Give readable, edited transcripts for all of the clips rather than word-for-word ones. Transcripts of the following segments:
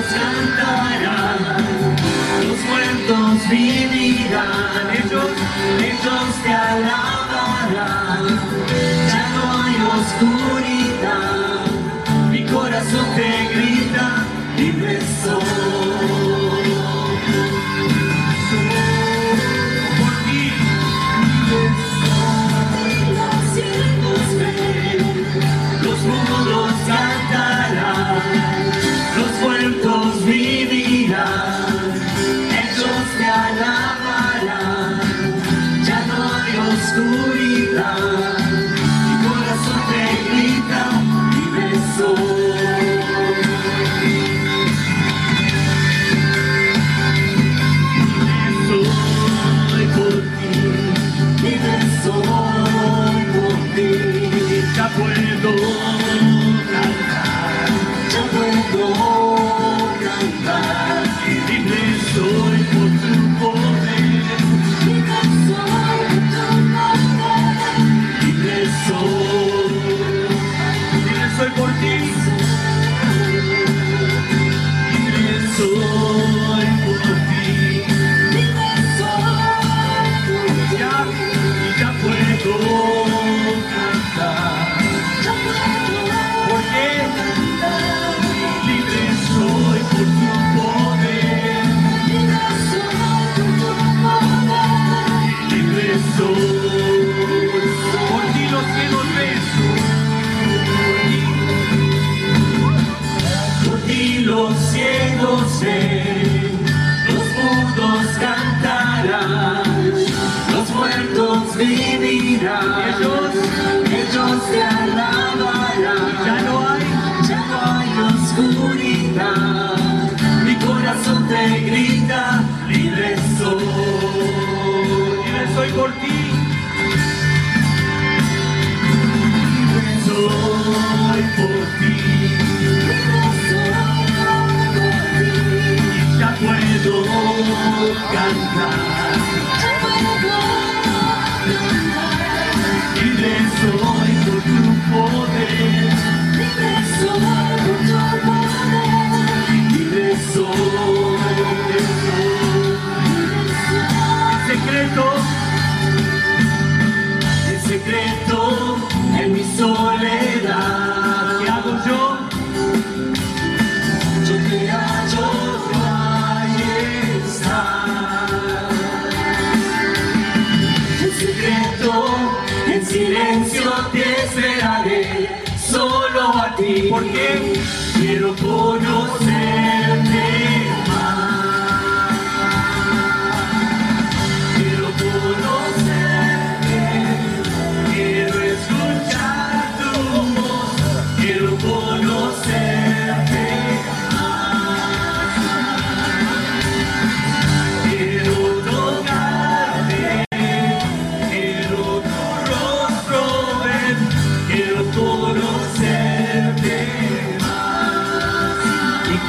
cantarán, los muertos vivirán, ellos te alabarán, ya no hay oscuridad, mi corazón te grita, libre soy. Por ti, los cielos ven, los mudos cantarán, los muertos vivirán, ellos te alabarán, ya no hay oscuridad, mi corazón te grita, libre soy. Ya puedo cantar, ya puedo cantar, libre soy por tu poder, libre soy por tu poder, libre soy por ti, libre soy por ti, libre soy, ya puedo cantar. Soy por tu poder, libre soy, por ti los cielos ven, por ti los cielos ven, los mudos cantarán, los muertos vivirán, ellos te alabarán, ya no hay oscuridad, mi corazón te grita, libre soy por ti, libre soy por ti, y ya puedo cantar, libre soy por tu poder, libre soy por tu poder, libre soy, el secreto en mi soledad, ¿qué hago yo? Yo te hallo, ahí estás. El secreto en silencio te esperaré, solo a ti, porque quiero conocerte más, quiero conocerte, quiero escuchar tu voz, quiero conocerte más, quiero tocarte, quiero tu rostro ver, quiero conocerte más.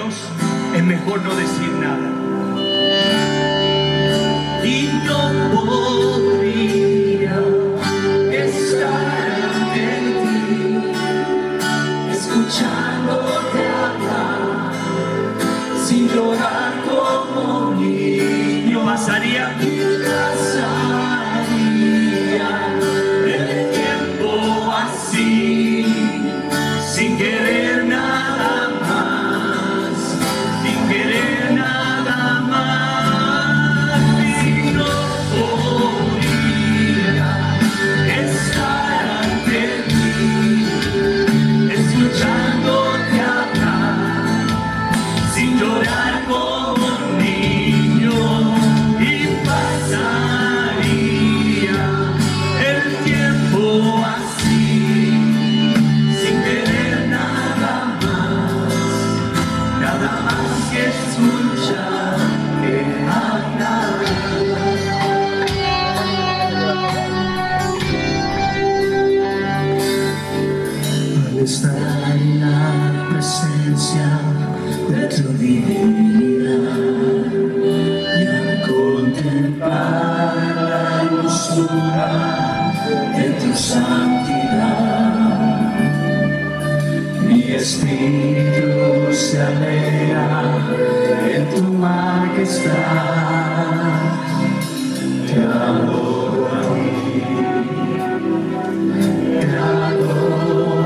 Dios, es mejor no decir nada. Y no podría estar ante ti, escuchándote hablar, sin llorar como un niño. Pasaría el tiempo así, sin querer nada más, sin querer nada más. Y no podría estar ante ti, escuchándote hablar, sin llorar como un niño. Y pasaría el tiempo así, sin querer nada más que escuchar hablar. Al estar en la presencia de tu divinidad y al contemplar la hermosura de tu santidad, mi espíritu se alegra en tu majestad. Te adoro a ti, te adoro.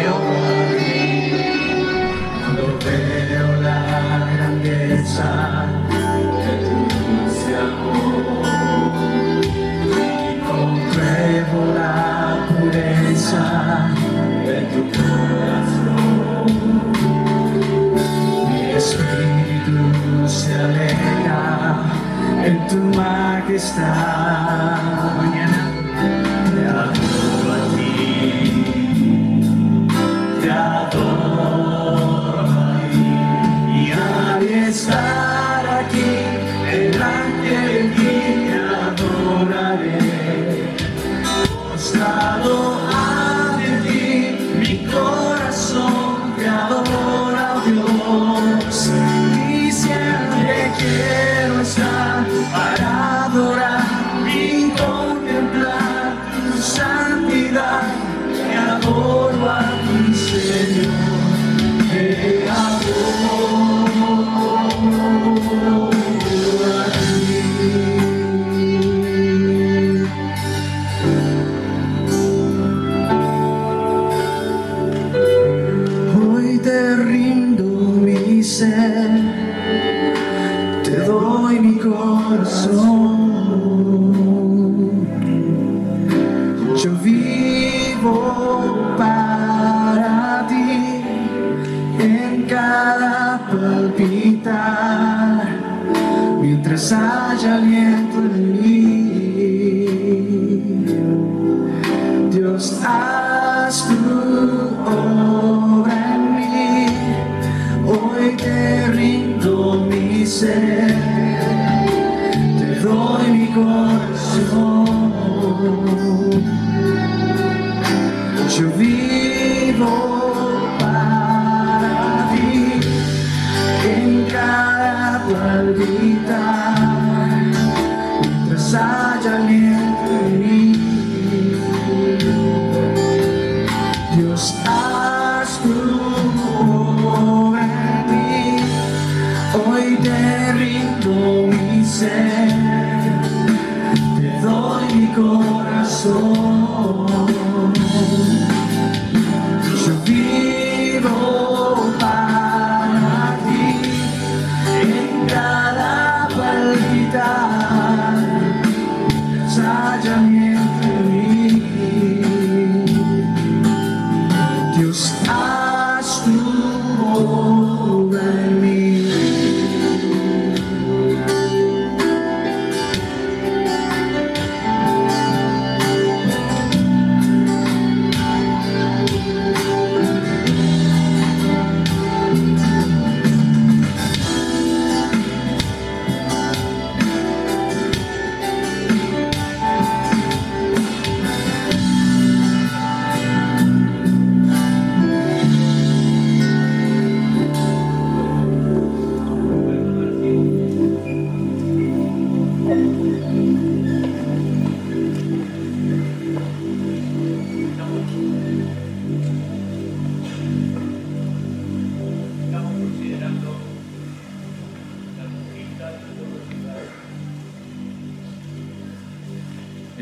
Cuando veo la grandeza de tu dulce amor y compruebo la pureza de tu corazón, mi espíritu se alegra en tu majestad. Mañana te adoro a ti, te adoro a ti, y al estar aquí delante de ti te adoraré. Postrado ante ti, mi corazón te adora, Dios, y siempre quiero estar para adorar y contemplar tu santidad. Te adoro a ti, Señor, te adoro a ti. Hoy te rindo mi ser, te doy mi corazón. Yo vivo para ti en cada palpitar, mientras haya aliento en mí. Dios, haz tu obra en mí. Hoy te rindo mi ser, te doy mi corazón. Yo vivo para ti en cada palpitar, mientras haya aliento en mí. Dios, haz tu obra en mí. Hoy te rindo mi ser, te doy mi corazón. Yo vivo para ti en cada palpitar, mientras haya aliento en mí. Dios, haz tu obra en mí.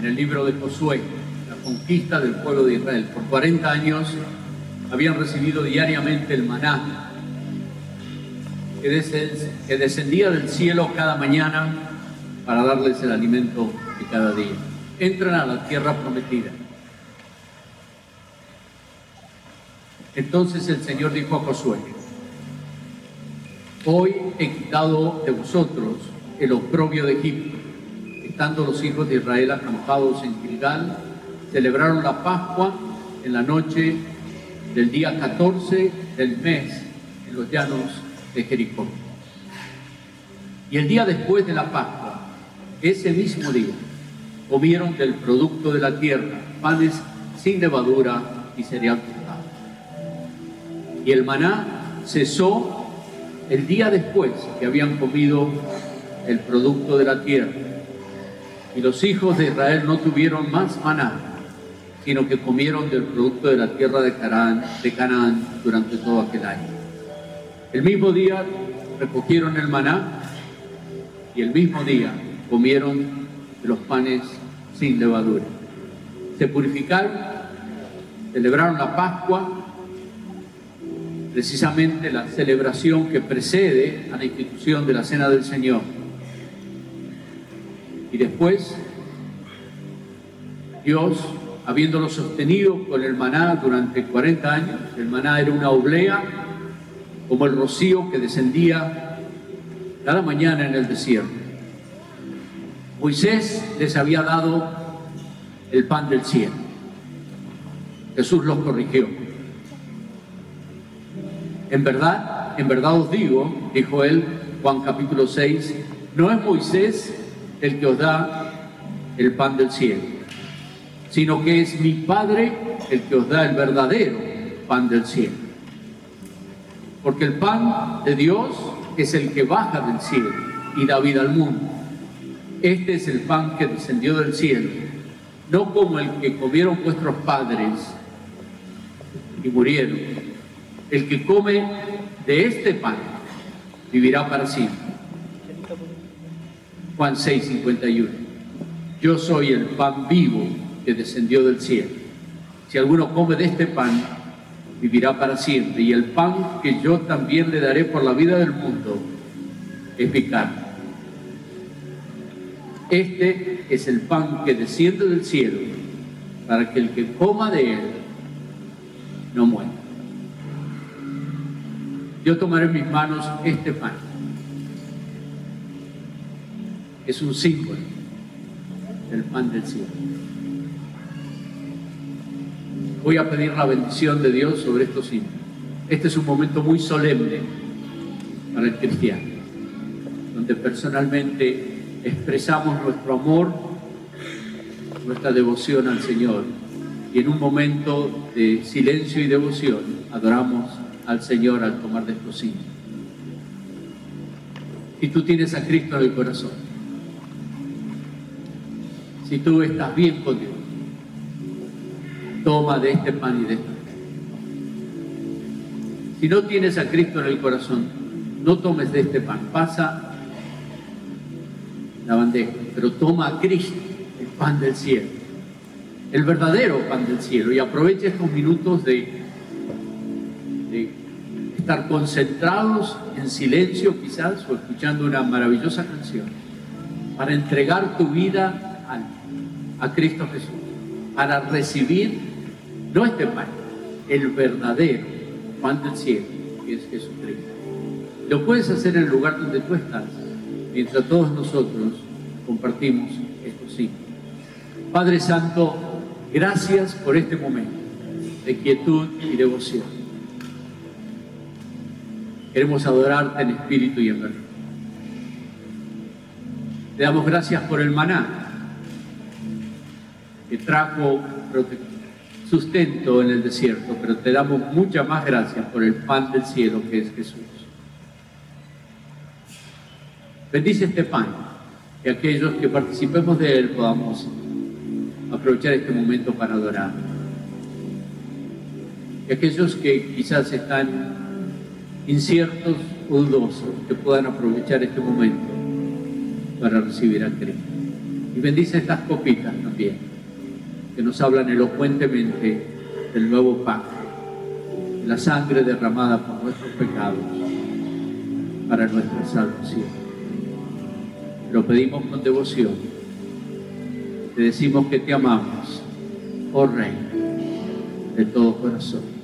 en el libro de Josué, la conquista del pueblo de Israel. Por 40 años habían recibido diariamente el maná que descendía del cielo cada mañana para darles el alimento de cada día. Entran a la tierra prometida. Entonces el Señor dijo a Josué: hoy he quitado de vosotros el oprobio de Egipto. Estando los hijos de Israel acampados en Gilgal, celebraron la Pascua en la noche del día 14 del mes en los llanos de Jericó. Y el día después de la Pascua, ese mismo día, comieron del producto de la tierra, panes sin levadura y cereal tostado. Y el maná cesó el día después que habían comido el producto de la tierra. Y los hijos de Israel no tuvieron más maná, sino que comieron del producto de la tierra de Canaán durante todo aquel año. El mismo día recogieron el maná y el mismo día comieron de los panes sin levadura. Se purificaron, celebraron la Pascua, precisamente la celebración que precede a la institución de la Cena del Señor. Y después, Dios, habiéndolo sostenido con el maná durante 40 años, el maná era una oblea como el rocío que descendía cada mañana en el desierto. Moisés les había dado el pan del cielo. Jesús los corrigió. En verdad os digo, dijo él, Juan capítulo 6, no es Moisés el que os da el pan del cielo, sino que es mi Padre el que os da el verdadero pan del cielo. Porque el pan de Dios es el que baja del cielo y da vida al mundo. Este es el pan que descendió del cielo, no como el que comieron vuestros padres y murieron. El que come de este pan vivirá para siempre. Juan 6:51. Yo soy el pan vivo que descendió del cielo. Si alguno come de este pan, vivirá para siempre. Y el pan que yo también le daré por la vida del mundo es mi carne. Este es el pan que desciende del cielo, para que el que coma de él no muera. Yo tomaré en mis manos este pan. Es un símbolo del pan del cielo. Voy a pedir la bendición de Dios sobre estos símbolos. Este es un momento muy solemne para el cristiano, donde personalmente expresamos nuestro amor, nuestra devoción al Señor, y en un momento de silencio y devoción adoramos al Señor al tomar de estos símbolos. Si tú tienes a Cristo en el corazón, si tú estás bien con Dios, toma de este pan y de este pan. Si no tienes a Cristo en el corazón, no tomes de este pan. Pasa la bandeja, pero toma a Cristo, el pan del cielo, el verdadero pan del cielo, y aprovecha estos minutos de estar concentrados en silencio quizás, o escuchando una maravillosa canción, para entregar tu vida a Cristo Jesús, para recibir no este pan, el verdadero pan del cielo, que es Jesucristo. Lo puedes hacer en el lugar donde tú estás, mientras todos nosotros compartimos estos signos. Padre Santo, gracias por este momento de quietud y devoción. Queremos adorarte en espíritu y en verdad. Te damos gracias por el maná que trajo sustento en el desierto, pero te damos muchas más gracias por el pan del cielo que es Jesús. Bendice este pan, que aquellos que participemos de él podamos aprovechar este momento para adorar. Y aquellos que quizás están inciertos o dudosos, que puedan aprovechar este momento para recibir a Cristo. Y bendice estas copitas también, que nos hablan elocuentemente del nuevo pacto, de la sangre derramada por nuestros pecados para nuestra salvación. Lo pedimos con devoción. Te decimos que te amamos, oh Rey, de todo corazón.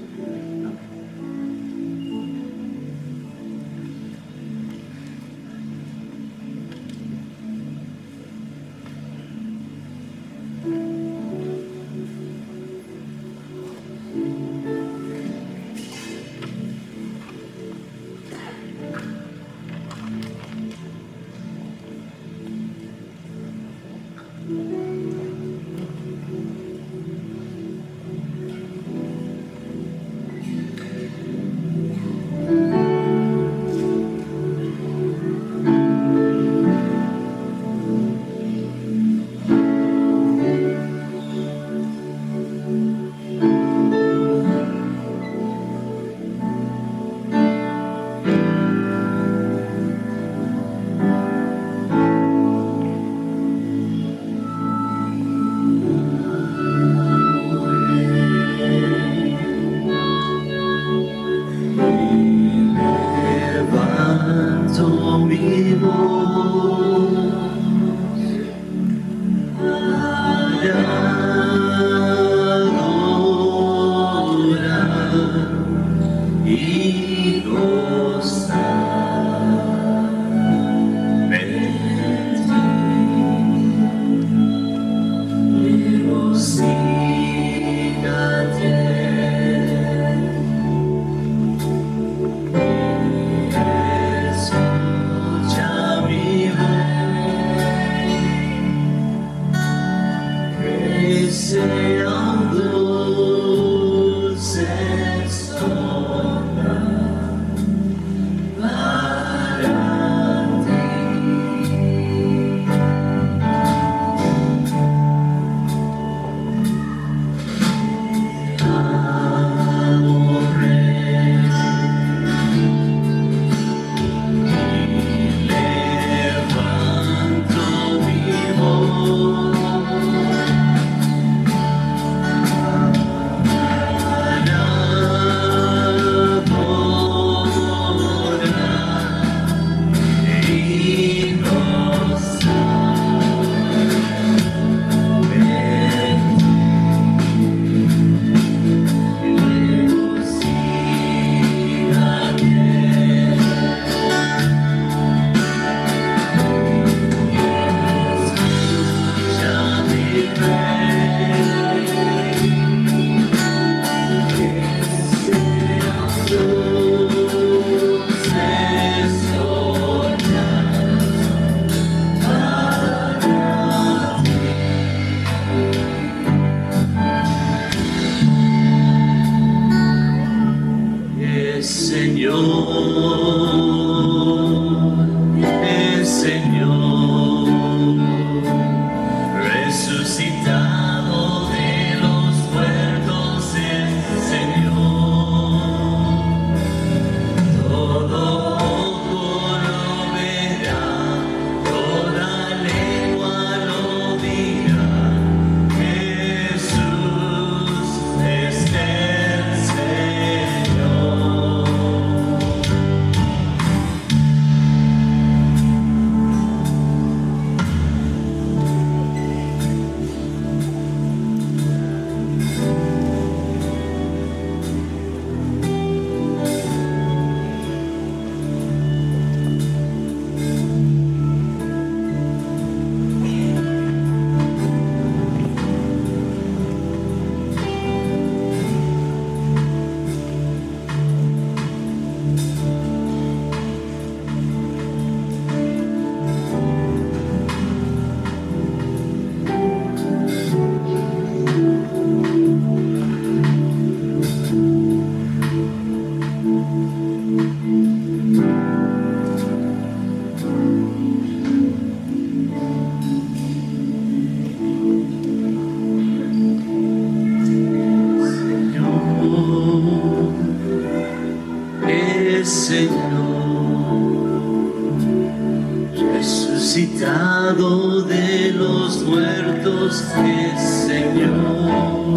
resucitado de los muertos es Señor.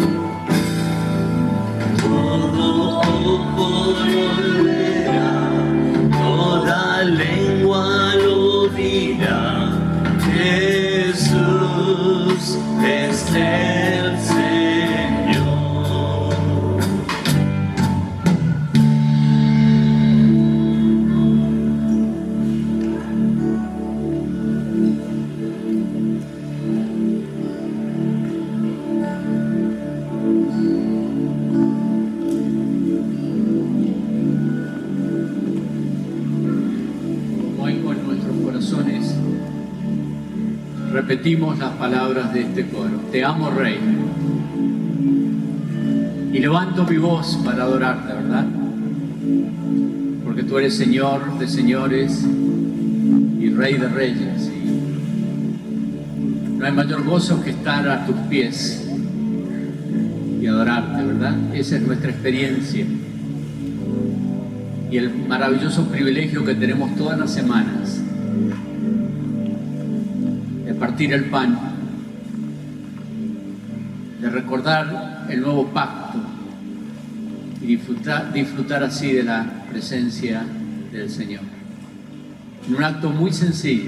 Todo ojo lo verá, toda lengua lo dirá, Jesús es el Señor. Repetimos las palabras de este coro: Te amo, Rey. Y levanto mi voz para adorarte, ¿verdad? Porque tú eres Señor de señores y Rey de reyes. Y no hay mayor gozo que estar a tus pies y adorarte, ¿verdad? Esa es nuestra experiencia y el maravilloso privilegio que tenemos todas las semanas de partir el pan, de recordar el nuevo pacto y disfrutar así de la presencia del Señor. En un acto muy sencillo,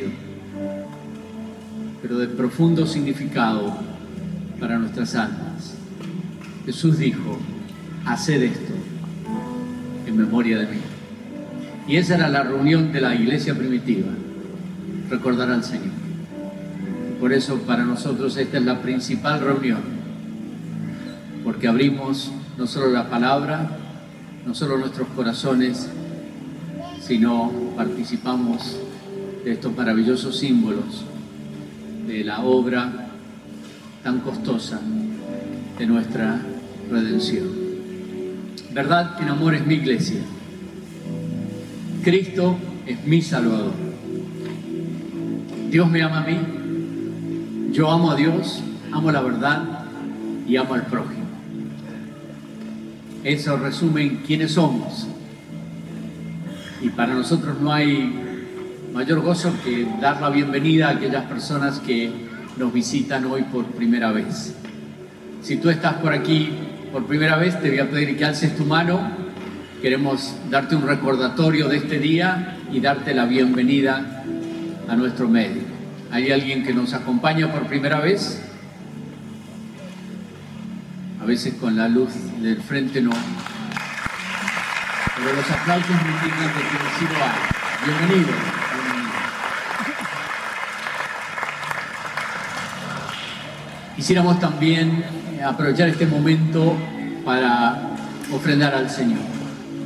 pero de profundo significado para nuestras almas. Jesús dijo: haced esto en memoria de mí. Y esa era la reunión de la iglesia primitiva, recordar al Señor. Por eso para nosotros esta es la principal reunión, porque abrimos no solo la palabra, no solo nuestros corazones, sino participamos de estos maravillosos símbolos de la obra tan costosa de nuestra redención. Verdad en amor es mi iglesia. Cristo es mi Salvador. Dios me ama a mí. Yo amo a Dios, amo la verdad y amo al prójimo. Eso resume quiénes somos. Y para nosotros no hay mayor gozo que dar la bienvenida a aquellas personas que nos visitan hoy por primera vez. Si tú estás por aquí por primera vez, te voy a pedir que alces tu mano. Queremos darte un recordatorio de este día y darte la bienvenida a nuestro medio. ¿Hay alguien que nos acompaña por primera vez? A veces con la luz del frente no. Pero los aplausos me indican de que sí lo hay. Bienvenido. Quisiéramos también aprovechar este momento para ofrendar al Señor.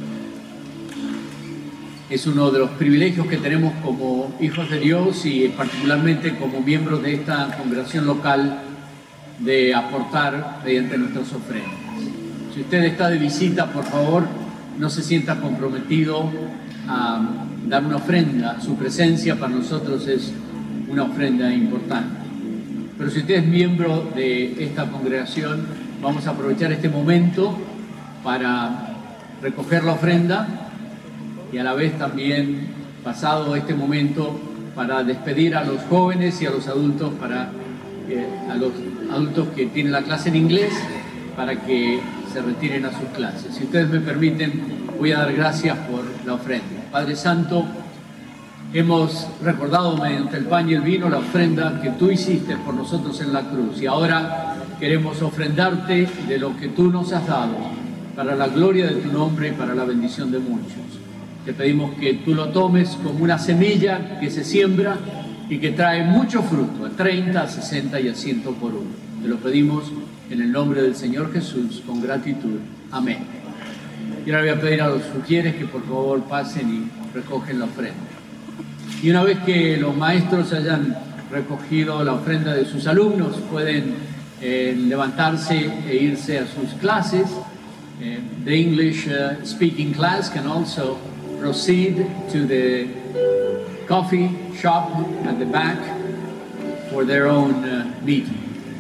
Es uno de los privilegios que tenemos como hijos de Dios y particularmente como miembros de esta congregación local de aportar mediante nuestras ofrendas. Si usted está de visita, por favor, no se sienta comprometido a dar una ofrenda. Su presencia para nosotros es una ofrenda importante. Pero si usted es miembro de esta congregación, vamos a aprovechar este momento para recoger la ofrenda y a la vez también, pasado este momento, para despedir a los jóvenes y a los adultos, a los adultos que tienen la clase en inglés, para que se retiren a sus clases. Si ustedes me permiten, voy a dar gracias por la ofrenda. Padre Santo, hemos recordado mediante el pan y el vino la ofrenda que tú hiciste por nosotros en la cruz, y ahora queremos ofrendarte de lo que tú nos has dado para la gloria de tu nombre y para la bendición de muchos. Te pedimos que tú lo tomes como una semilla que se siembra y que trae mucho fruto, a 30, a 60 y a 100 por uno. Te lo pedimos en el nombre del Señor Jesús, con gratitud. Amén. Y ahora voy a pedir a los sugieres que por favor pasen y recogen la ofrenda. Y una vez que los maestros hayan recogido la ofrenda de sus alumnos, pueden levantarse e irse a sus clases. The English speaking class can also proceed to the coffee shop at the back for their own meeting.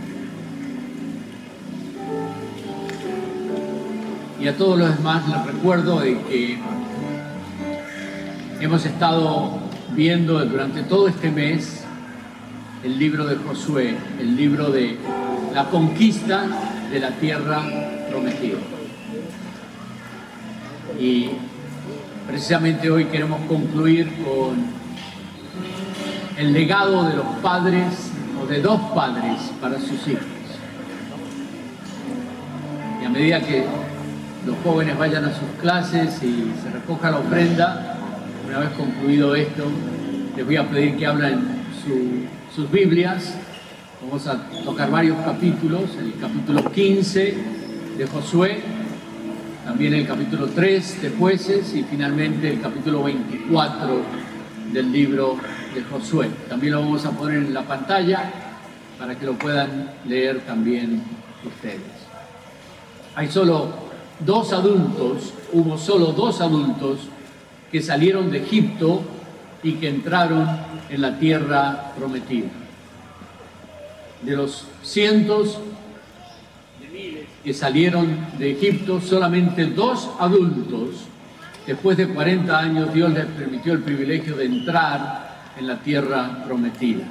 Y a todos los demás les recuerdo de que hemos estado viendo durante todo este mes el libro de Josué, el libro de la conquista de la tierra prometida. Y precisamente hoy queremos concluir con el legado de los padres o de dos padres para sus hijos. Y a medida que los jóvenes vayan a sus clases y se recoja la ofrenda, una vez concluido esto, les voy a pedir que abran sus Biblias. Vamos a tocar varios capítulos, el capítulo 15 de Josué, también el capítulo 3 de Jueces y finalmente el capítulo 24 del libro de Josué. También lo vamos a poner en la pantalla para que lo puedan leer también ustedes. Hubo solo dos adultos que salieron de Egipto y que entraron en la tierra prometida. De los cientos de miles que salieron de Egipto, solamente dos adultos, después de 40 años, Dios les permitió el privilegio de entrar en la tierra prometida.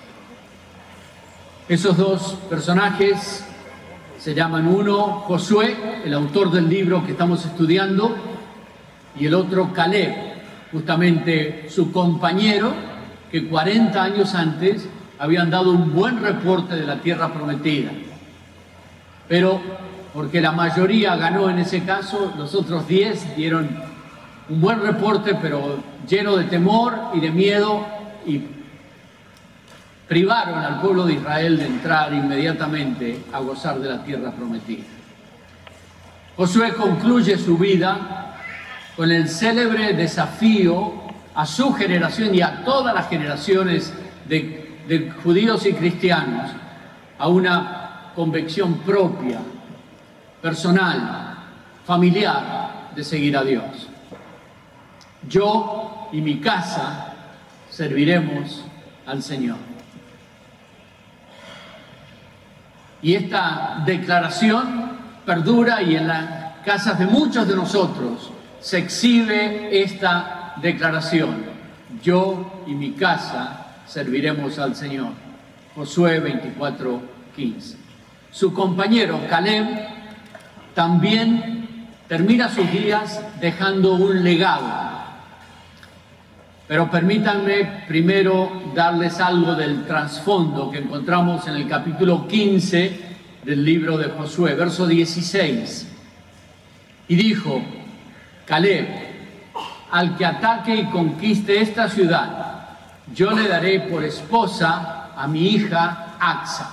Esos dos personajes se llaman uno Josué, el autor del libro que estamos estudiando, y el otro Caleb, justamente su compañero, que 40 años antes habían dado un buen reporte de la tierra prometida. Pero porque la mayoría ganó en ese caso, los otros 10 dieron un buen reporte, pero lleno de temor y de miedo, y privaron al pueblo de Israel de entrar inmediatamente a gozar de la tierra prometida. Josué concluye su vida con el célebre desafío a su generación y a todas las generaciones de judíos y cristianos a una convicción propia, personal, familiar, de seguir a Dios. Yo y mi casa serviremos al Señor. Y esta declaración perdura, y en las casas de muchos de nosotros se exhibe esta declaración: yo y mi casa serviremos al Señor. Josué 24:15. Su compañero Caleb también termina sus días dejando un legado. Pero permítanme primero darles algo del trasfondo que encontramos en el capítulo 15 del libro de Josué, verso 16. Y dijo Caleb: al que ataque y conquiste esta ciudad, yo le daré por esposa a mi hija Acsa.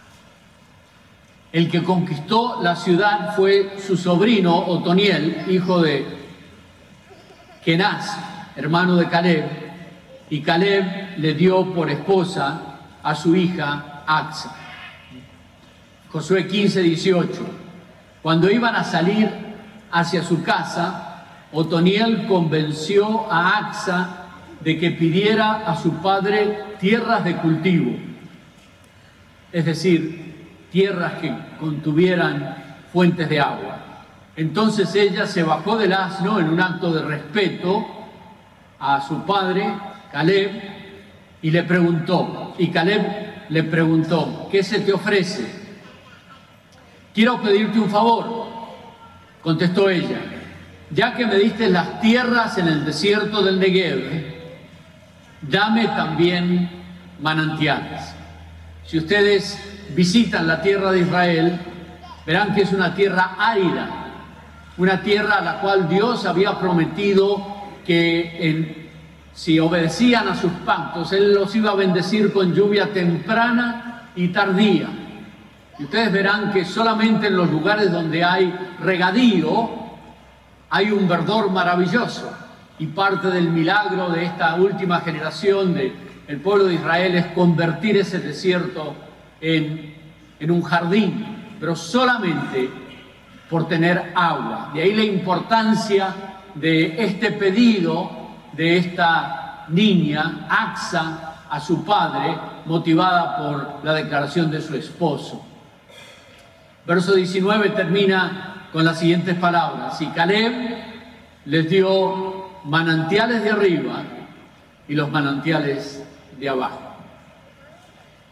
El que conquistó la ciudad fue su sobrino Otoniel, hijo de Kenaz, hermano de Caleb, y Caleb le dio por esposa a su hija Acsa. Josué 15:18. Cuando iban a salir hacia su casa, Otoniel convenció a Acsa de que pidiera a su padre tierras de cultivo, es decir, tierras que contuvieran fuentes de agua. Entonces ella se bajó del asno en un acto de respeto a su padre, Caleb, y Caleb le preguntó: ¿qué se te ofrece? Quiero pedirte un favor, contestó ella, ya que me diste las tierras en el desierto del Negev, dame también manantiales. Si ustedes visitan la tierra de Israel, verán que es una tierra árida, una tierra a la cual Dios había prometido que si obedecían a sus pactos, Él los iba a bendecir con lluvia temprana y tardía. Y ustedes verán que solamente en los lugares donde hay regadío hay un verdor maravilloso. Y parte del milagro de esta última generación del pueblo de Israel es convertir ese desierto en un jardín, pero solamente por tener agua. De ahí la importancia de este pedido de esta niña, Acsa, a su padre, motivada por la declaración de su esposo. Verso 19 termina con las siguientes palabras: y Caleb les dio manantiales de arriba y los manantiales de abajo.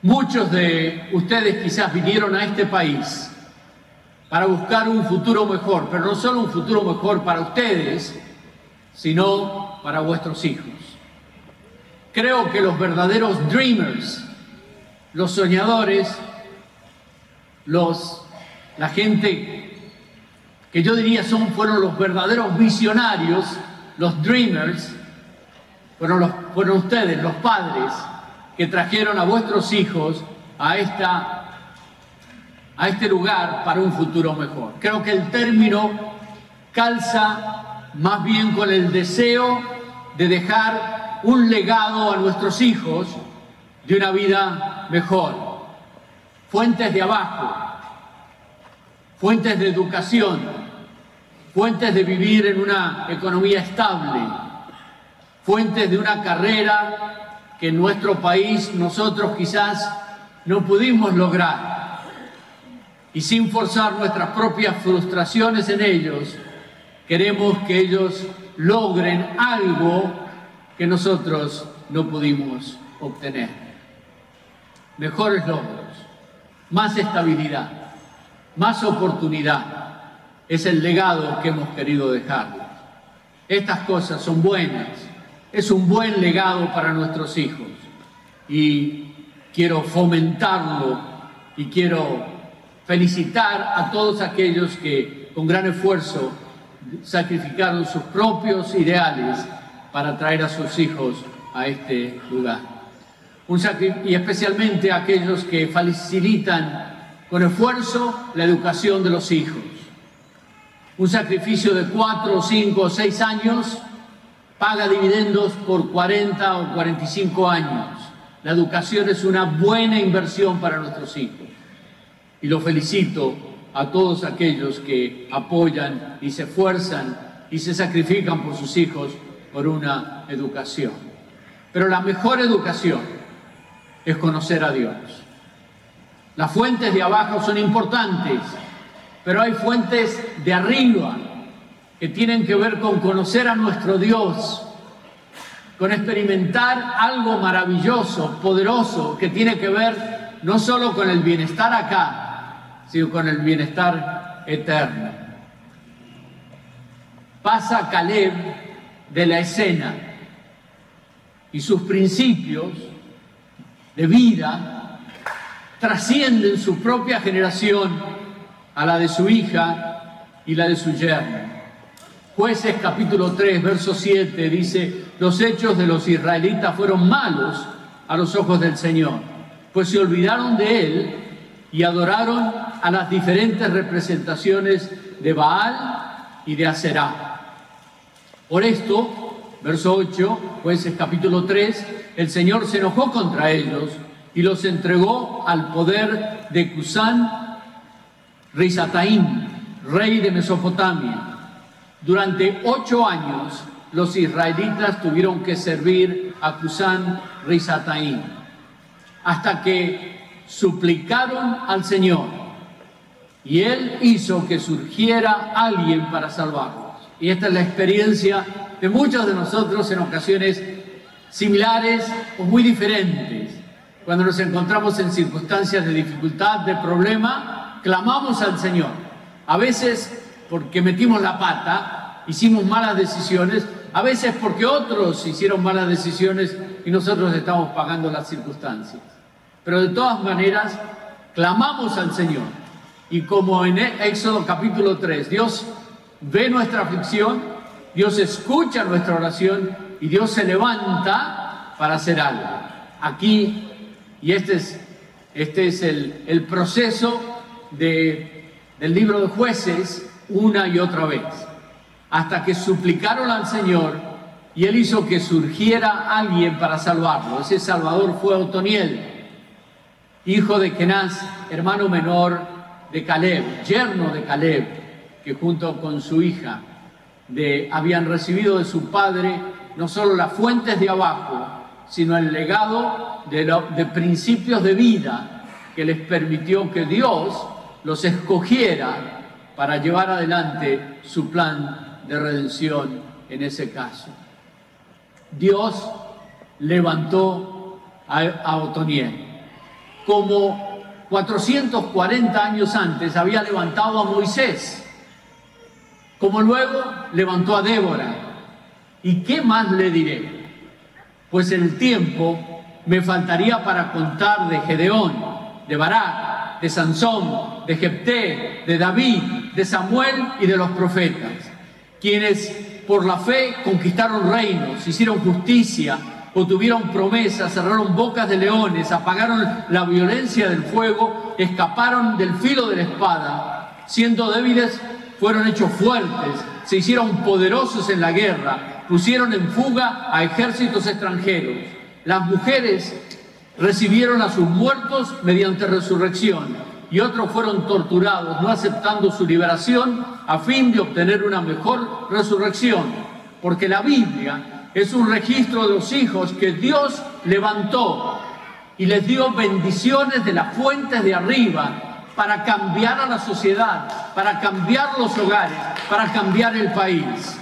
Muchos de ustedes quizás vinieron a este país para buscar un futuro mejor, pero no solo un futuro mejor para ustedes, sino para vuestros hijos. Creo que los verdaderos dreamers, los soñadores, la gente que yo diría fueron los verdaderos visionarios, los dreamers, fueron ustedes, los padres, que trajeron a vuestros hijos a este lugar para un futuro mejor. Creo que el término calza más bien con el deseo de dejar un legado a nuestros hijos de una vida mejor. Fuentes de abajo, fuentes de educación, fuentes de vivir en una economía estable, fuentes de una carrera que en nuestro país nosotros quizás no pudimos lograr, y sin forzar nuestras propias frustraciones en ellos, queremos que ellos logren algo que nosotros no pudimos obtener. Mejores logros, más estabilidad, más oportunidad, es el legado que hemos querido dejarles. Estas cosas son buenas. Es un buen legado para nuestros hijos y quiero fomentarlo y quiero felicitar a todos aquellos que con gran esfuerzo sacrificaron sus propios ideales para traer a sus hijos a este lugar. Y especialmente a aquellos que facilitan con esfuerzo la educación de los hijos. Un sacrificio de 4, 5 o 6 años paga dividendos por 40 o 45 años. La educación es una buena inversión para nuestros hijos. Y lo felicito a todos aquellos que apoyan y se esfuerzan y se sacrifican por sus hijos por una educación. Pero la mejor educación es conocer a Dios. Las fuentes de abajo son importantes, pero hay fuentes de arriba que tienen que ver con conocer a nuestro Dios, con experimentar algo maravilloso, poderoso, que tiene que ver no solo con el bienestar acá, sino con el bienestar eterno. Pasa Caleb de la escena y sus principios de vida trascienden su propia generación a la de su hija y la de su yerno. Jueces capítulo 3, verso 7 dice: los hechos de los israelitas fueron malos a los ojos del Señor, pues se olvidaron de Él y adoraron a las diferentes representaciones de Baal y de Aserá. Por esto, verso 8, Jueces capítulo 3, el Señor se enojó contra ellos y los entregó al poder de Cusán Risataim, rey de Mesopotamia. Durante 8 años los israelitas tuvieron que servir a Cusán Risataim, hasta que suplicaron al Señor y Él hizo que surgiera alguien para salvarlos. Y esta es la experiencia de muchos de nosotros en ocasiones similares o muy diferentes. Cuando nos encontramos en circunstancias de dificultad, de problema, clamamos al Señor. A veces porque metimos la pata, hicimos malas decisiones, a veces porque otros hicieron malas decisiones y nosotros estamos pagando las circunstancias. Pero de todas maneras, clamamos al Señor. Y como en Éxodo capítulo 3, Dios ve nuestra aflicción, Dios escucha nuestra oración y Dios se levanta para hacer algo. Aquí, y este es el proceso del libro de Jueces una y otra vez, hasta que suplicaron al Señor y Él hizo que surgiera alguien para salvarlo. Ese Salvador fue Otoniel, hijo de Kenaz, hermano menor de Caleb, yerno de Caleb, que junto con su hija habían recibido de su padre no solo las fuentes de abajo, sino el legado de principios de vida que les permitió que Dios los escogiera para llevar adelante su plan de redención en ese caso. Dios levantó a Otoniel. como 440 años antes había levantado a Moisés, como luego levantó a Débora. ¿Y qué más le diré? Pues el tiempo me faltaría para contar de Gedeón, de Barak, de Sansón, de Jefté, de David, de Samuel y de los profetas, quienes por la fe conquistaron reinos, hicieron justicia, obtuvieron promesas, cerraron bocas de leones, apagaron la violencia del fuego, escaparon del filo de la espada, siendo débiles fueron hechos fuertes, se hicieron poderosos en la guerra, pusieron en fuga a ejércitos extranjeros. Las mujeres recibieron a sus muertos mediante resurrección y otros fueron torturados, no aceptando su liberación a fin de obtener una mejor resurrección, porque la Biblia es un registro de los hijos que Dios levantó y les dio bendiciones de las fuentes de arriba para cambiar a la sociedad, para cambiar los hogares, para cambiar el país.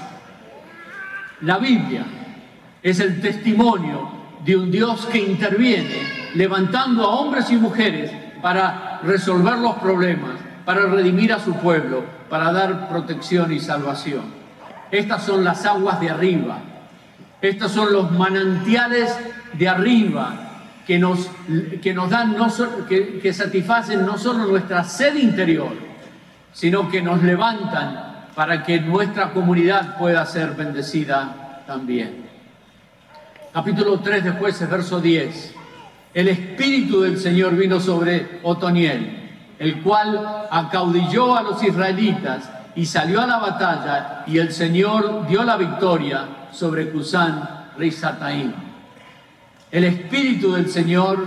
La Biblia es el testimonio de un Dios que interviene, levantando a hombres y mujeres para resolver los problemas, para redimir a su pueblo, para dar protección y salvación. Estas son las aguas de arriba. Estos son los manantiales de arriba que nos dan, que satisfacen no solo nuestra sed interior, sino que nos levantan para que nuestra comunidad pueda ser bendecida también. Capítulo 3 de Jueces, verso 10. El Espíritu del Señor vino sobre Otoniel, el cual acaudilló a los israelitas y salió a la batalla, y el Señor dio la victoria sobre Cusán Risataim. El Espíritu del Señor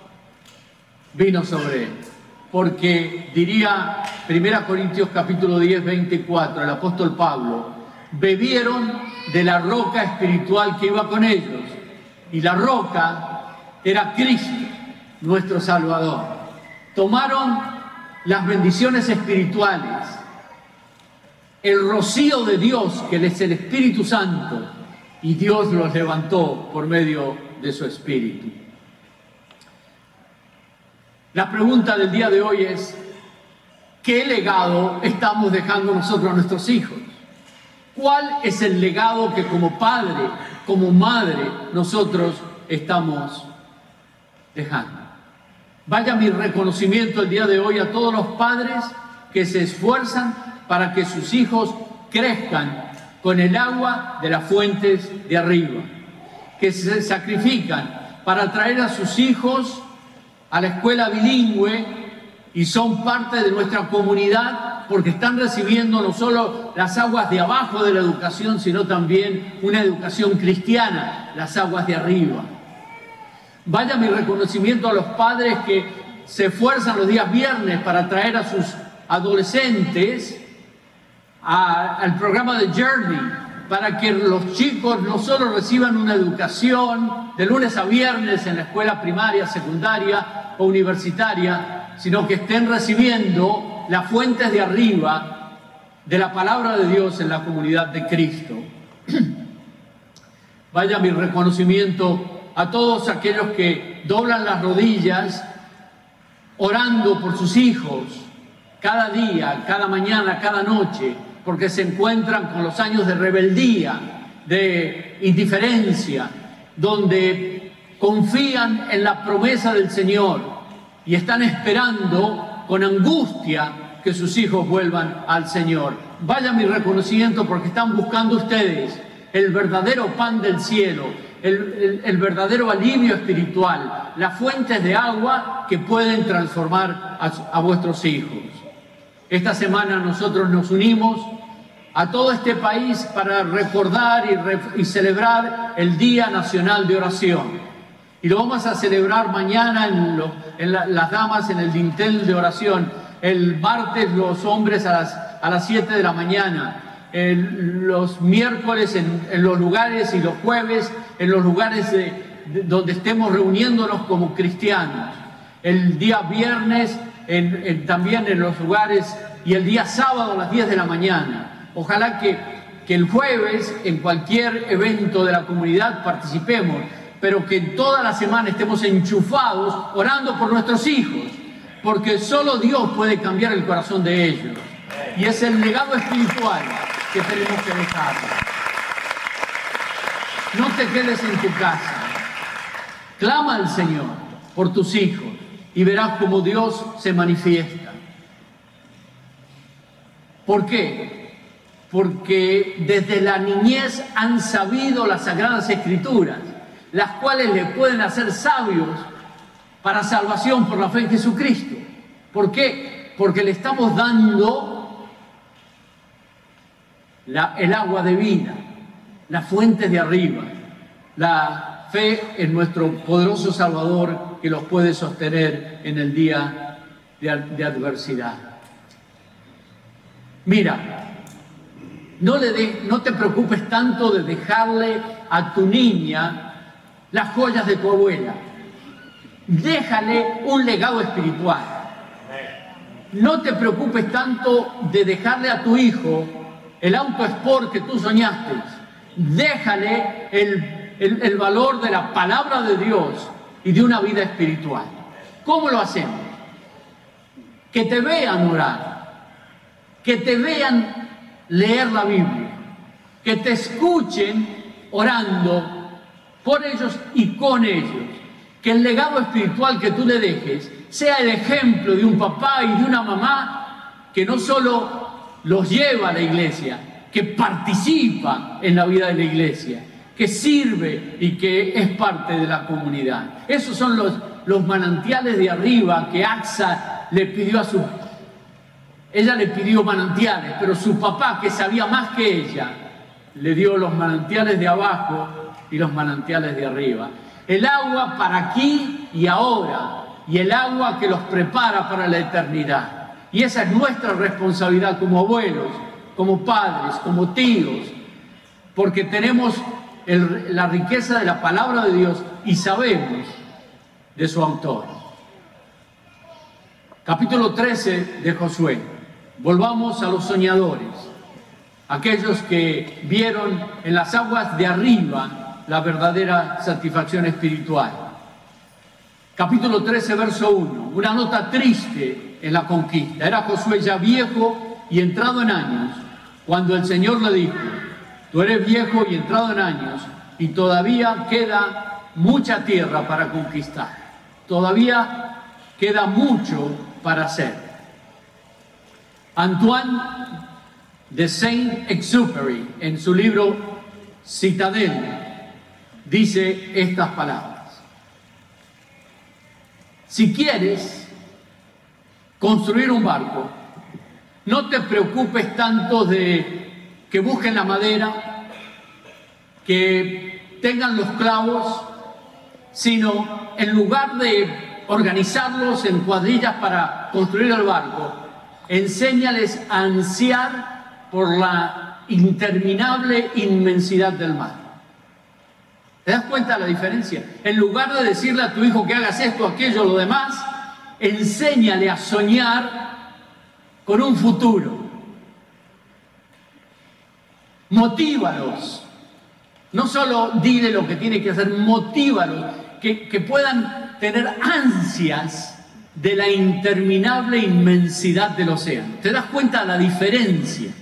vino sobre él, porque diría 1 Corintios capítulo 10, 24, el apóstol Pablo, bebieron de la roca espiritual que iba con ellos, y la roca era Cristo, nuestro Salvador. Tomaron las bendiciones espirituales, el rocío de Dios, que es el Espíritu Santo, y Dios los levantó por medio de su Espíritu. La pregunta del día de hoy es: ¿qué legado estamos dejando nosotros a nuestros hijos? ¿Cuál es el legado que como padre, como madre, nosotros estamos dejando? Vaya mi reconocimiento el día de hoy a todos los padres que se esfuerzan para que sus hijos crezcan con el agua de las fuentes de arriba, que se sacrifican para traer a sus hijos a la escuela bilingüe y son parte de nuestra comunidad porque están recibiendo no solo las aguas de abajo de la educación, sino también una educación cristiana, las aguas de arriba. Vaya mi reconocimiento a los padres que se esfuerzan los días viernes para traer a sus adolescentes al programa de Journey, para que los chicos no solo reciban una educación de lunes a viernes en la escuela primaria, secundaria o universitaria, sino que estén recibiendo las fuentes de arriba de la palabra de Dios en la comunidad de Cristo. Vaya mi reconocimiento a todos aquellos que doblan las rodillas orando por sus hijos cada día, cada mañana, cada noche, porque se encuentran con los años de rebeldía, de indiferencia, donde confían en la promesa del Señor y están esperando con angustia que sus hijos vuelvan al Señor. Vaya mi reconocimiento porque están buscando ustedes el verdadero pan del cielo, el verdadero alivio espiritual, las fuentes de agua que pueden transformar a vuestros hijos. Esta semana nosotros nos unimos a todo este país para recordar y celebrar el Día Nacional de Oración. Y lo vamos a celebrar mañana las damas en el dintel de oración, el martes los hombres a las 7 de la mañana, los miércoles en los lugares y los jueves en los lugares donde estemos reuniéndonos como cristianos, el día viernes también en los lugares y el día sábado a las 10 de la mañana. Ojalá que el jueves en cualquier evento de la comunidad participemos, pero que toda la semana estemos enchufados orando por nuestros hijos, porque solo Dios puede cambiar el corazón de ellos. Y es el legado espiritual que tenemos que dejar. No te quedes en tu casa. Clama al Señor por tus hijos y verás cómo Dios se manifiesta. ¿Por qué? Porque desde la niñez han sabido las Sagradas Escrituras, las cuales le pueden hacer sabios para salvación por la fe en Jesucristo. ¿Por qué? Porque le estamos dando el agua de vida, las fuentes de arriba, la fe en nuestro poderoso Salvador que los puede sostener en el día de adversidad. Mira, no te preocupes tanto de dejarle a tu niña las joyas de tu abuela. Déjale un legado espiritual. No te preocupes tanto de dejarle a tu hijo el auto sport que tú soñaste. Déjale el valor de la palabra de Dios y de una vida espiritual. ¿Cómo lo hacemos? Que te vean orar, que te vean leer la Biblia, que te escuchen orando por ellos y con ellos, que el legado espiritual que tú le dejes sea el ejemplo de un papá y de una mamá que no solo los lleva a la iglesia, que participa en la vida de la iglesia, que sirve y que es parte de la comunidad. Esos son los manantiales de arriba que AXA le pidió a su... Ella le pidió manantiales, pero su papá, que sabía más que ella, le dio los manantiales de abajo y los manantiales de arriba. El agua para aquí y ahora, y el agua que los prepara para la eternidad. Y esa es nuestra responsabilidad como abuelos, como padres, como tíos, porque tenemos la riqueza de la palabra de Dios y sabemos de su autor. Capítulo 13 de Josué. Volvamos a los soñadores, aquellos que vieron en las aguas de arriba la verdadera satisfacción espiritual. Capítulo 13, verso 1, una nota triste en la conquista. Era Josué ya viejo y entrado en años, cuando el Señor le dijo: tú eres viejo y entrado en años, y todavía queda mucha tierra para conquistar. Todavía queda mucho para hacer. Antoine de Saint-Exupéry, en su libro Citadel, dice estas palabras: si quieres construir un barco, no te preocupes tanto de que busquen la madera, que tengan los clavos, sino en lugar de organizarlos en cuadrillas para construir el barco, enséñales a ansiar por la interminable inmensidad del mar. ¿Te das cuenta de la diferencia? En lugar de decirle a tu hijo que hagas esto, aquello, lo demás, enséñale a soñar con un futuro. Motívalos. No solo dile lo que tiene que hacer, motívalos, que puedan tener ansias de la interminable inmensidad del océano. ¿Te das cuenta de la diferencia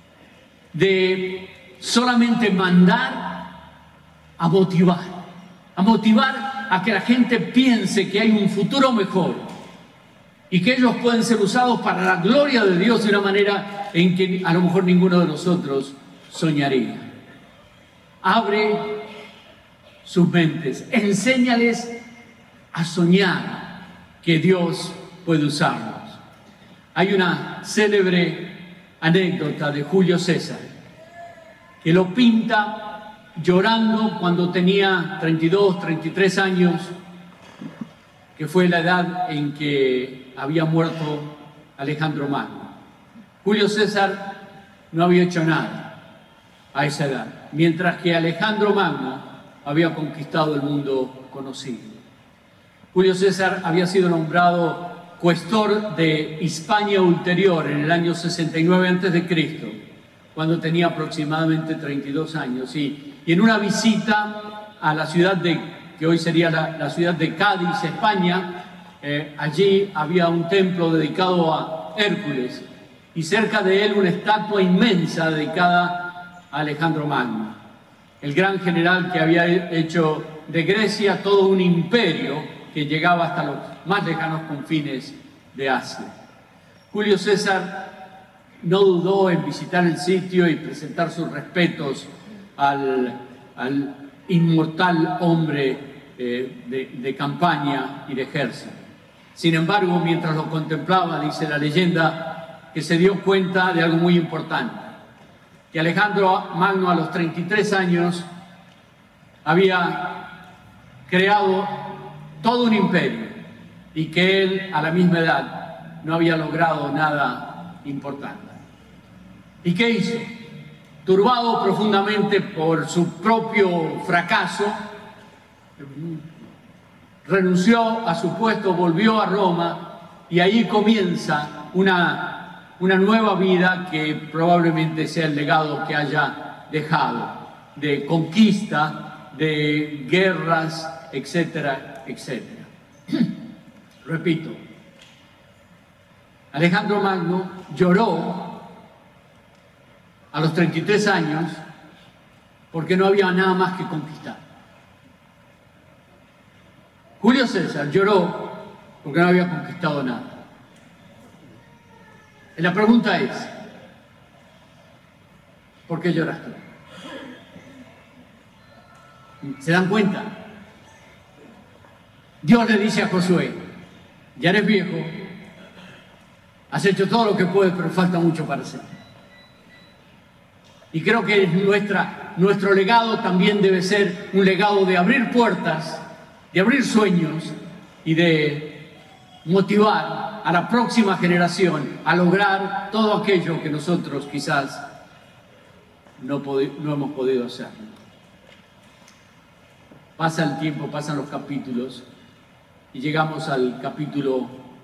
de solamente mandar a motivar a que la gente piense que hay un futuro mejor y que ellos pueden ser usados para la gloria de Dios de una manera en que a lo mejor ninguno de nosotros soñaría? Abre sus mentes, enséñales a soñar que Dios puede usarlos. Hay una célebre anécdota de Julio César que lo pinta llorando cuando tenía 32, 33 años, que fue la edad en que había muerto Alejandro Magno. Julio César no había hecho nada a esa edad, mientras que Alejandro Magno había conquistado el mundo conocido. Julio César había sido nombrado cuestor de Hispania Ulterior en el año 69 a.C., cuando tenía aproximadamente 32 años. Y en una visita a la ciudad de que hoy sería la ciudad de Cádiz, España. Allí había un templo dedicado a Hércules y cerca de él una estatua inmensa dedicada a Alejandro Magno, el gran general que había hecho de Grecia todo un imperio que llegaba hasta los más lejanos confines de Asia. Julio César no dudó en visitar el sitio y presentar sus respetos al inmortal hombre de campaña y de ejército. Sin embargo, mientras lo contemplaba, dice la leyenda, que se dio cuenta de algo muy importante, que Alejandro Magno a los 33 años había creado todo un imperio y que él a la misma edad no había logrado nada importante. ¿Y qué hizo? Turbado profundamente por su propio fracaso, renunció a su puesto, volvió a Roma y ahí comienza una nueva vida que probablemente sea el legado que haya dejado, de conquista, de guerras, etcétera, etcétera. Repito, Alejandro Magno lloró a los 33 años porque no había nada más que conquistar. Julio César lloró porque no había conquistado nada. Y la pregunta es, ¿por qué lloraste? ¿Se dan cuenta? Dios le dice a Josué, ya eres viejo, has hecho todo lo que puedes, pero falta mucho para hacer. Y creo que nuestro legado también debe ser un legado de abrir puertas, de abrir sueños y de motivar a la próxima generación a lograr todo aquello que nosotros quizás no hemos podido hacer. Pasa el tiempo, pasan los capítulos y llegamos al capítulo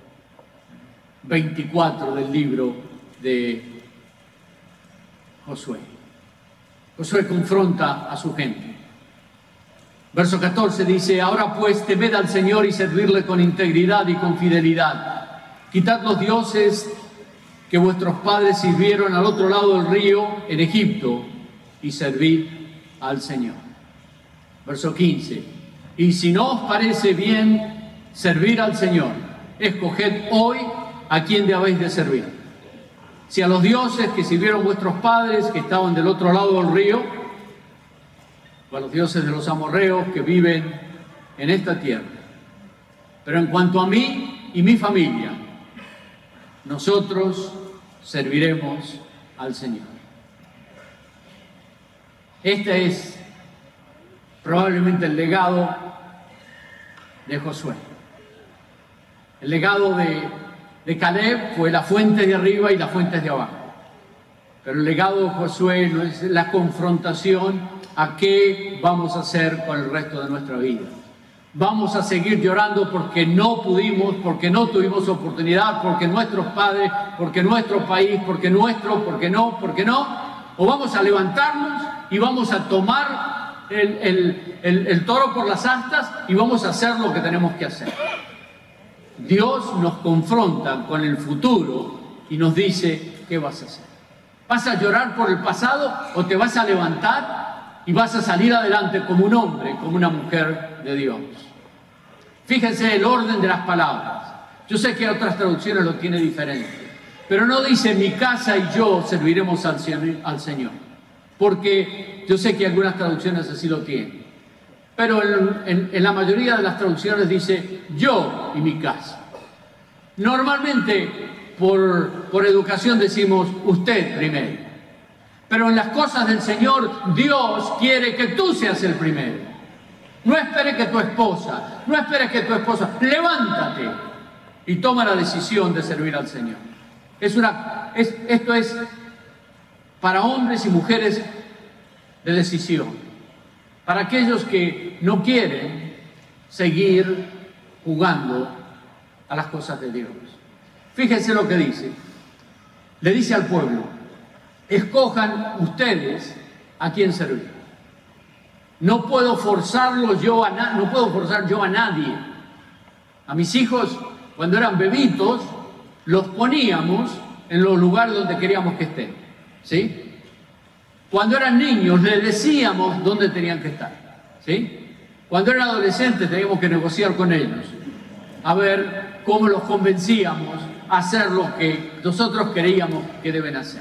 24 del libro de Josué. Josué confronta a su gente. Verso 14 dice, ahora pues temed al Señor y servirle con integridad y con fidelidad. Quitad los dioses que vuestros padres sirvieron al otro lado del río en Egipto y servid al Señor. Verso 15, y si no os parece bien servir al Señor, escoged hoy a quién habéis de servir. Si a los dioses que sirvieron vuestros padres que estaban del otro lado del río, a los dioses de los amorreos que viven en esta tierra. Pero en cuanto a mí y mi familia, nosotros serviremos al Señor. Este es probablemente el legado de Josué. El legado de Caleb fue las fuentes de arriba y las fuentes de abajo. Pero el legado de Josué no es la confrontación a qué vamos a hacer con el resto de nuestra vida. Vamos a seguir llorando porque no pudimos, porque no tuvimos oportunidad, porque nuestros padres, porque nuestro país, porque no, o vamos a levantarnos y vamos a tomar el toro por las astas y vamos a hacer lo que tenemos que hacer. Dios nos confronta con el futuro y nos dice, ¿qué vas a hacer? ¿Vas a llorar por el pasado o te vas a levantar y vas a salir adelante como un hombre, como una mujer de Dios? Fíjense el orden de las palabras. Yo sé que otras traducciones lo tienen diferente, pero no dice mi casa y yo serviremos al Señor, porque yo sé que algunas traducciones así lo tienen, pero en la mayoría de las traducciones dice yo y mi casa. Normalmente por educación decimos usted primero, pero en las cosas del Señor Dios quiere que tú seas el primero. No esperes que tu esposa, levántate y toma la decisión de servir al Señor. Esto es para hombres y mujeres de decisión, para aquellos que no quieren seguir jugando a las cosas de Dios. Fíjense lo que dice. Le dice al pueblo, escojan ustedes a quién servir. No puedo forzarlos no puedo forzar yo a nadie. A mis hijos, cuando eran bebitos, los poníamos en los lugares donde queríamos que estén, ¿sí? Cuando eran niños, les decíamos dónde tenían que estar, ¿sí? Cuando eran adolescentes, teníamos que negociar con ellos, a ver cómo los convencíamos a hacer lo que nosotros creíamos que deben hacer.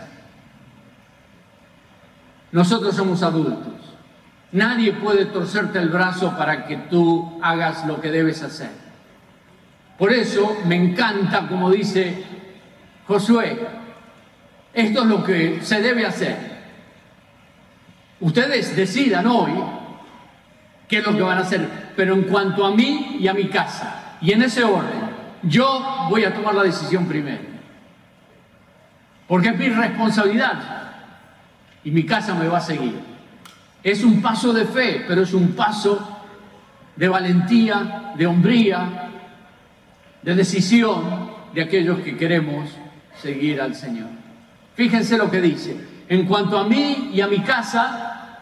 Nosotros somos adultos. Nadie puede torcerte el brazo para que tú hagas lo que debes hacer. Por eso me encanta, como dice Josué, esto es lo que se debe hacer. Ustedes decidan hoy qué es lo que van a hacer, pero en cuanto a mí y a mi casa, y en ese orden, yo voy a tomar la decisión primero. Porque es mi responsabilidad y mi casa me va a seguir. Es un paso de fe, pero es un paso de valentía, de hombría, de decisión de aquellos que queremos seguir al Señor. Fíjense lo que dice: en cuanto a mí y a mi casa,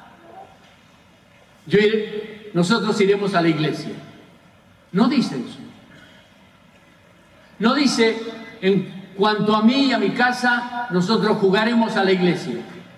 nosotros iremos a la iglesia. No dice eso. No dice, en cuanto a mí y a mi casa, nosotros jugaremos a la iglesia.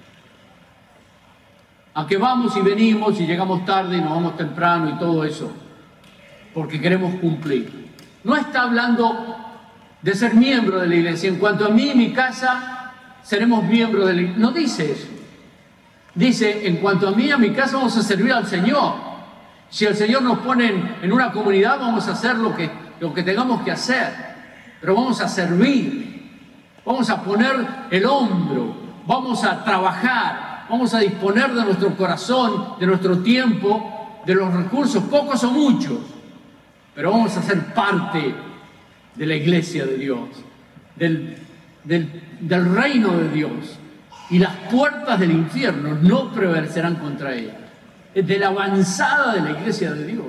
A que vamos y venimos y llegamos tarde y nos vamos temprano y todo eso, porque queremos cumplir. No está hablando de ser miembro de la iglesia. En cuanto a mí y mi casa, seremos miembros de la iglesia. No dice eso. Dice, en cuanto a mí y a mi casa, vamos a servir al Señor. Si el Señor nos pone en una comunidad, vamos a hacer lo que tengamos que hacer. Pero vamos a servir. Vamos a poner el hombro. Vamos a trabajar. Vamos a disponer de nuestro corazón, de nuestro tiempo, de los recursos, pocos o muchos. Pero vamos a ser parte de la iglesia de Dios, del reino de Dios. Y las puertas del infierno no prevalecerán contra ella. Es de la avanzada de la iglesia de Dios.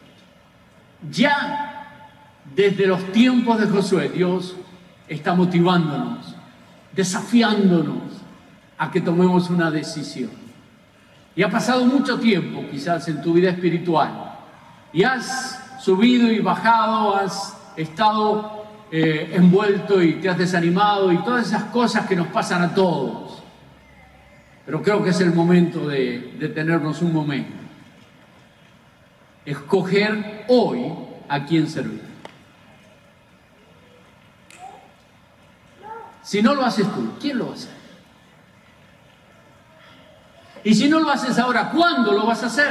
Ya desde los tiempos de Josué, Dios está motivándonos, desafiándonos a que tomemos una decisión. Y ha pasado mucho tiempo quizás en tu vida espiritual y has subido y bajado, has estado envuelto y te has desanimado y todas esas cosas que nos pasan a todos. Pero creo que es el momento de detenernos un momento. Escoger hoy a quién servir. Si no lo haces tú, ¿quién lo va a hacer? Y si no lo haces ahora, ¿cuándo lo vas a hacer?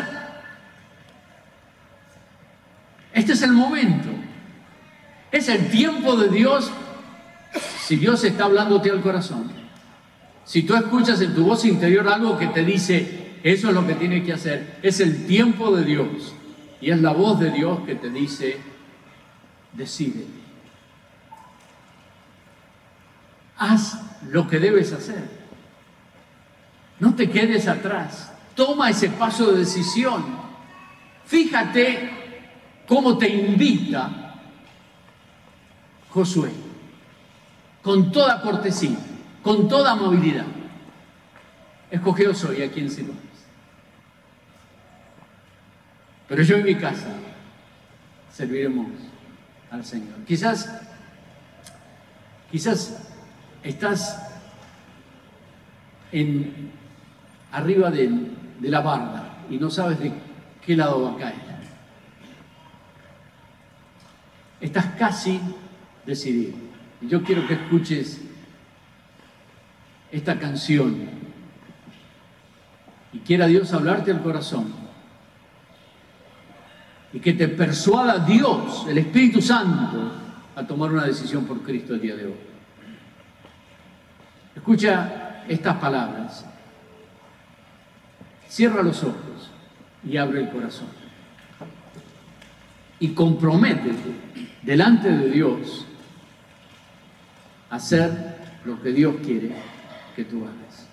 Este es el momento. Es el tiempo de Dios. Si Dios está hablándote al corazón, si tú escuchas en tu voz interior algo que te dice, eso es lo que tienes que hacer, es el tiempo de Dios. Y es la voz de Dios que te dice, decide. Haz lo que debes hacer. No te quedes atrás. Toma ese paso de decisión. Fíjate cómo te invita Josué. Con toda cortesía, con toda amabilidad. Escogeos hoy a quien sirvas. Pero yo en mi casa serviremos al Señor. Quizás estás arriba de la barda y no sabes de qué lado va a caer. Estás casi decidido. Y yo quiero que escuches esta canción y quiera Dios hablarte al corazón y que te persuada Dios, el Espíritu Santo, a tomar una decisión por Cristo el día de hoy. Escucha estas palabras. Cierra los ojos y abre el corazón. Y comprométete delante de Dios a hacer lo que Dios quiere que tú hagas.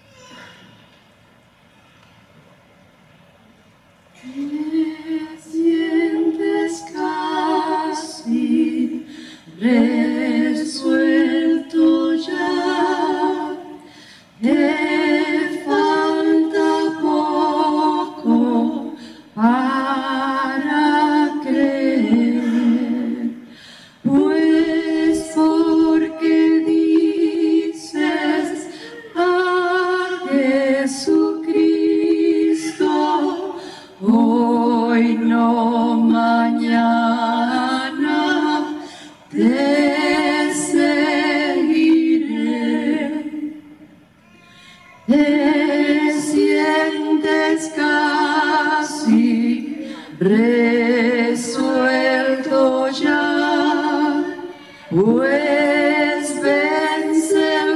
Te sientes casi resuelto ya. Te falta poco pues vence el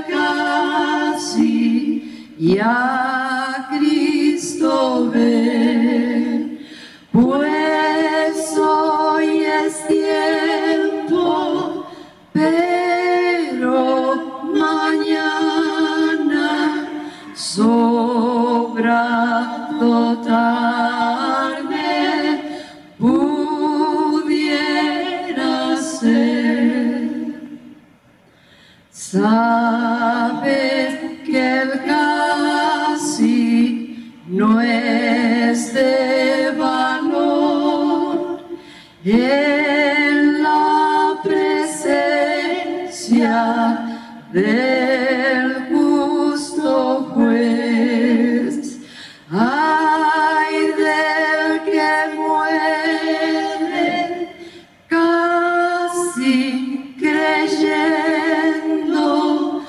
casi y a Cristo ver, pues hoy es tiempo, pero mañana sobrado tarde pudiera ser. Sabes que el casi no es de valor en la presencia del justo juez. Ay del que muere casi creyendo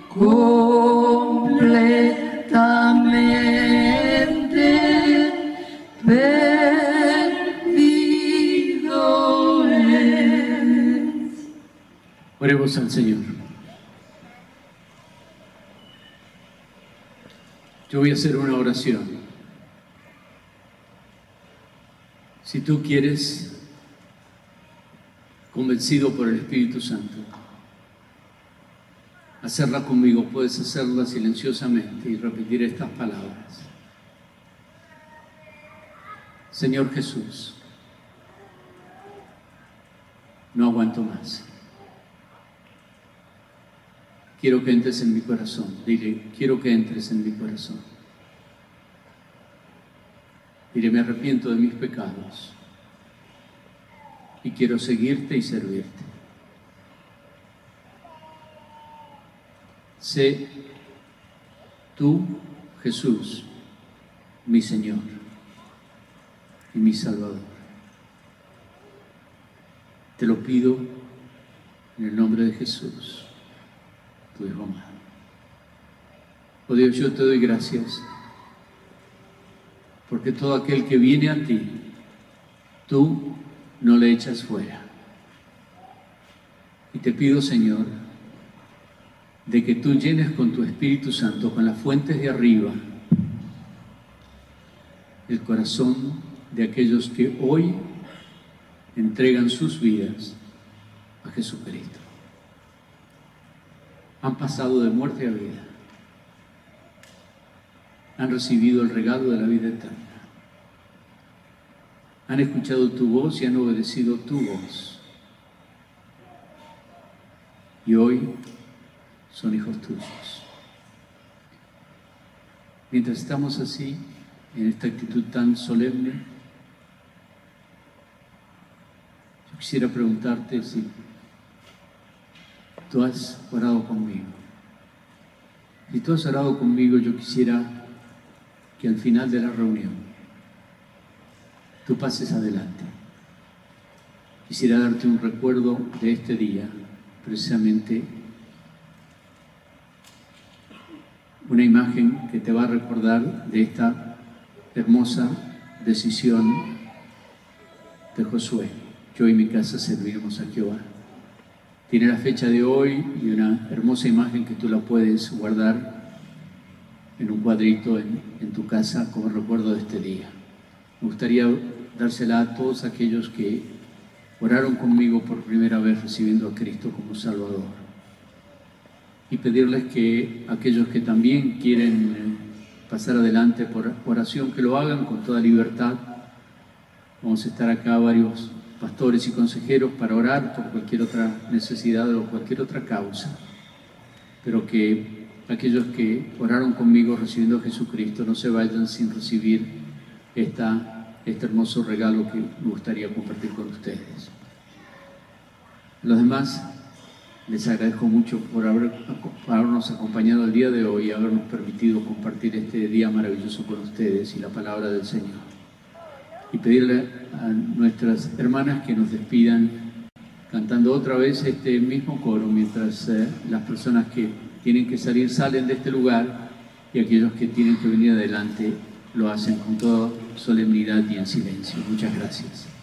completamente perdido es. Oremos al Señor. Yo voy a hacer una oración. Si tú quieres, convencido por el Espíritu Santo, hacerla conmigo, puedes hacerla silenciosamente y repetir estas palabras. Señor Jesús, no aguanto más. Quiero que entres en mi corazón. Dile, quiero que entres en mi corazón. Dile, me arrepiento de mis pecados y quiero seguirte y servirte. Sé tú, Jesús, mi Señor y mi Salvador. Te lo pido en el nombre de Jesús, tu Hijo amado. Oh Dios, yo te doy gracias porque todo aquel que viene a ti, tú no le echas fuera. Y te pido, Señor, de que tú llenes con tu Espíritu Santo, con las fuentes de arriba, el corazón de aquellos que hoy entregan sus vidas a Jesucristo. Han pasado de muerte a vida. Han recibido el regalo de la vida eterna. Han escuchado tu voz y han obedecido tu voz. Y hoy son hijos tuyos. Mientras estamos así, en esta actitud tan solemne, yo quisiera preguntarte si tú has orado conmigo. Si tú has orado conmigo, yo quisiera que al final de la reunión tú pases adelante. Quisiera darte un recuerdo de este día, precisamente una imagen que te va a recordar de esta hermosa decisión de Josué. Yo y mi casa serviremos a Jehová. Tiene la fecha de hoy y una hermosa imagen que tú la puedes guardar en un cuadrito en tu casa como recuerdo de este día. Me gustaría dársela a todos aquellos que oraron conmigo por primera vez recibiendo a Cristo como Salvador. Y pedirles que aquellos que también quieren pasar adelante por oración, que lo hagan con toda libertad. Vamos a estar acá varios pastores y consejeros para orar por cualquier otra necesidad o cualquier otra causa. Pero que aquellos que oraron conmigo recibiendo a Jesucristo no se vayan sin recibir este hermoso regalo que me gustaría compartir con ustedes. A los demás les agradezco mucho por habernos acompañado el día de hoy y habernos permitido compartir este día maravilloso con ustedes y la palabra del Señor. Y pedirle a nuestras hermanas que nos despidan cantando otra vez este mismo coro mientras las personas que tienen que salir salen de este lugar y aquellos que tienen que venir adelante lo hacen con toda solemnidad y en silencio. Muchas gracias.